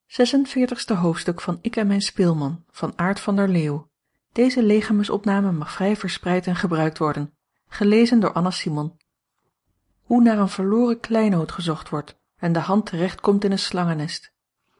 46e hoofdstuk van Ik en mijn speelman van Aart van der Leeuw. Deze legermesopname mag vrij verspreid en gebruikt worden. Gelezen door Anna Simon. Hoe naar een verloren kleinood gezocht wordt en de hand terecht komt in een slangennest.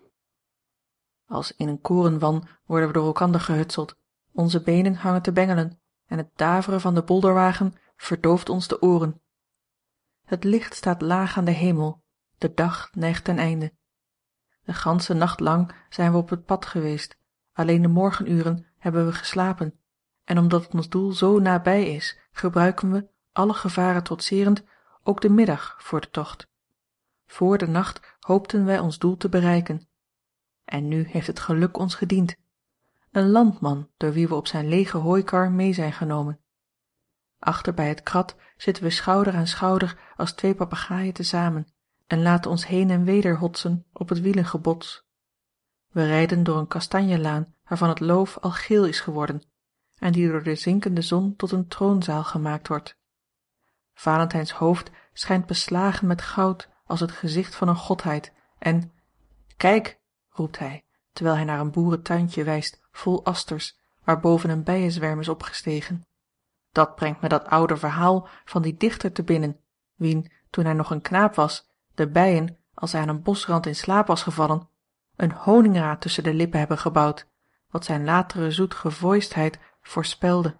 Als in een korenwan worden we door elkander gehutseld, onze benen hangen te bengelen en het daveren van de bolderwagen verdooft ons de oren. Het licht staat laag aan de hemel, de dag neigt ten einde. De ganse nacht lang zijn we op het pad geweest, alleen de morgenuren hebben we geslapen, en omdat ons doel zo nabij is, gebruiken we, alle gevaren trotserend, ook de middag voor de tocht. Voor de nacht hoopten wij ons doel te bereiken. En nu heeft het geluk ons gediend. Een landman door wie we op zijn lege hooikar mee zijn genomen. Achter bij het krat zitten we schouder aan schouder als twee papegaaien tezamen en laten ons heen en weder hotsen op het wielengebots. We rijden door een kastanjelaan waarvan het loof al geel is geworden en die door de zinkende zon tot een troonzaal gemaakt wordt. Valentijns hoofd schijnt beslagen met goud als het gezicht van een godheid en kijk, roept hij, terwijl hij naar een boerentuintje wijst vol asters waarboven een bijenzwerm is opgestegen. Dat brengt me dat oude verhaal van die dichter te binnen, wien, toen hij nog een knaap was, de bijen, als hij aan een bosrand in slaap was gevallen, een honingraad tussen de lippen hebben gebouwd, wat zijn latere zoetgevoistheid voorspelde.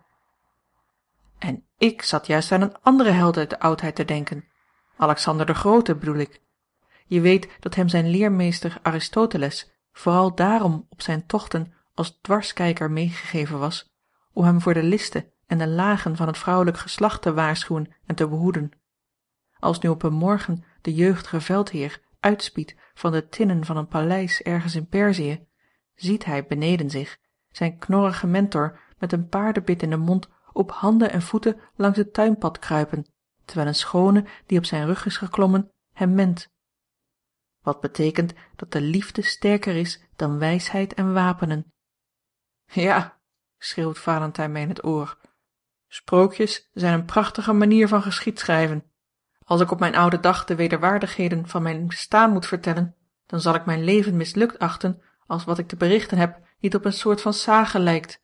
En ik zat juist aan een andere held uit de oudheid te denken. Alexander de Grote bedoel ik. Je weet dat hem zijn leermeester Aristoteles vooral daarom op zijn tochten als dwarskijker meegegeven was, om hem voor de listen en de lagen van het vrouwelijk geslacht te waarschuwen en te behoeden. Als nu op een morgen de jeugdige veldheer uitspiedt van de tinnen van een paleis ergens in Perzië, ziet hij beneden zich zijn knorrige mentor met een paardenbit in de mond op handen en voeten langs het tuinpad kruipen, terwijl een schone die op zijn rug is geklommen hem ment. Wat betekent dat de liefde sterker is dan wijsheid en wapenen. Ja, schreeuwt Valentijn mij in het oor. Sprookjes zijn een prachtige manier van geschiedschrijven. Als ik op mijn oude dag de wederwaardigheden van mijn bestaan moet vertellen, dan zal ik mijn leven mislukt achten als wat ik te berichten heb niet op een soort van sage lijkt.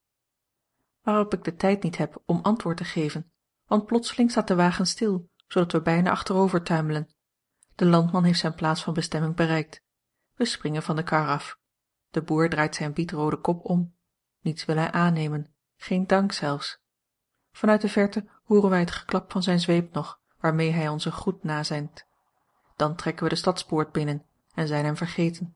Waarop ik de tijd niet heb om antwoord te geven, want plotseling staat de wagen stil, zodat we bijna achterover tuimelen. De landman heeft zijn plaats van bestemming bereikt. We springen van de kar af. De boer draait zijn wietrode kop om. Niets wil hij aannemen, geen dank zelfs. Vanuit de verte horen wij het geklap van zijn zweep nog, waarmee hij onze groet nazendt. Dan trekken we de stadspoort binnen en zijn hem vergeten.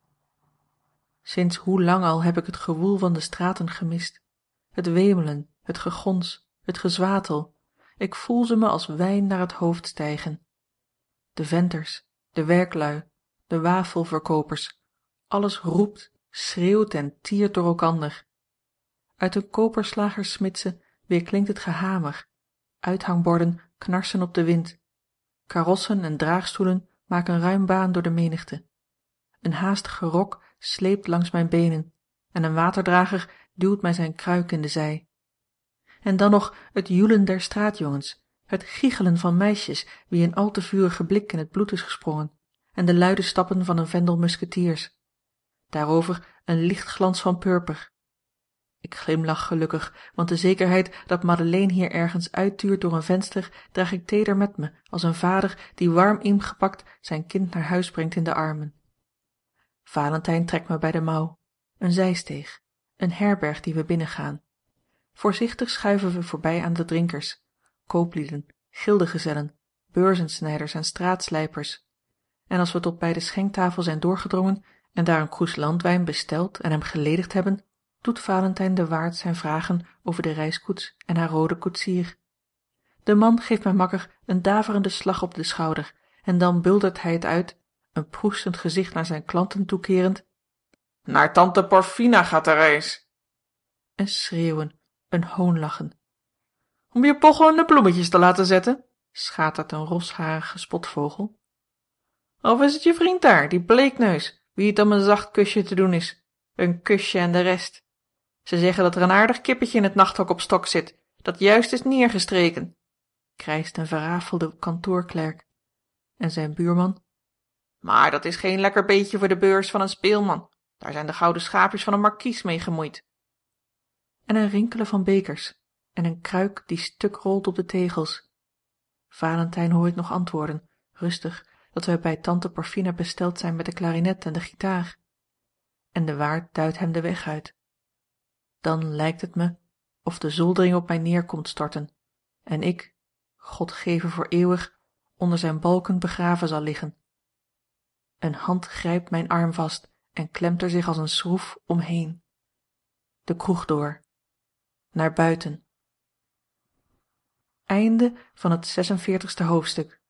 Sinds hoe lang al heb ik het gewoel van de straten gemist. Het wemelen, het gegons, het gezwatel. Ik voel ze me als wijn naar het hoofd stijgen. De venters, de werklui, de wafelverkoopers, alles roept, schreeuwt en tiert door elkander. Uit een koperslagersmitse weerklinkt het gehamer, uithangborden knarsen op de wind, karossen en draagstoelen maken ruim baan door de menigte. Een haastige rok sleept langs mijn benen en een waterdrager duwt mij zijn kruik in de zij. En dan nog het joelen der straatjongens, het giechelen van meisjes wie een al te vurige blik in het bloed is gesprongen, en de luide stappen van een vendel musketiers. Daarover een lichtglans van purper. Ik glimlach gelukkig, want de zekerheid dat Madeleine hier ergens uittuurt door een venster draag ik teder met me, als een vader die warm ingepakt zijn kind naar huis brengt in de armen. Valentijn trekt me bij de mouw. Een zijsteeg, een herberg die we binnengaan. Voorzichtig schuiven we voorbij aan de drinkers, kooplieden, gildegezellen, beurzensnijders en straatslijpers. En als we tot bij de schenktafel zijn doorgedrongen en daar een kroes landwijn besteld en hem geledigd hebben, doet Valentijn de waard zijn vragen over de reiskoets en haar rode koetsier. De man geeft mijn makker een daverende slag op de schouder en dan buldert hij het uit, een proestend gezicht naar zijn klanten toekerend: naar tante Porfina gaat de reis. Een schreeuwen, een hoonlachen. Om je pochelende bloemetjes te laten zetten, schatert een rosharige spotvogel. Of is het je vriend daar, die bleekneus, wie het om een zacht kusje te doen is? Een kusje en de rest. Ze zeggen dat er een aardig kippetje in het nachthok op stok zit, dat juist is neergestreken, krijscht een verrafelde kantoorklerk. En zijn buurman: Maar dat is geen lekker beetje voor de beurs van een speelman. Daar zijn de gouden schaapjes van een markies mee gemoeid. En een rinkelen van bekers en een kruik die stuk rolt op de tegels. Valentijn hoor ik nog antwoorden, rustig, dat wij bij tante Porfina besteld zijn met de klarinet en de gitaar. En de waard duidt hem de weg uit. Dan lijkt het me of de zoldering op mij neer komt storten en ik, God geve voor eeuwig, onder zijn balken begraven zal liggen. Een hand grijpt mijn arm vast en klemt er zich als een schroef omheen. De kroeg door. Naar buiten. Einde van het 46e hoofdstuk.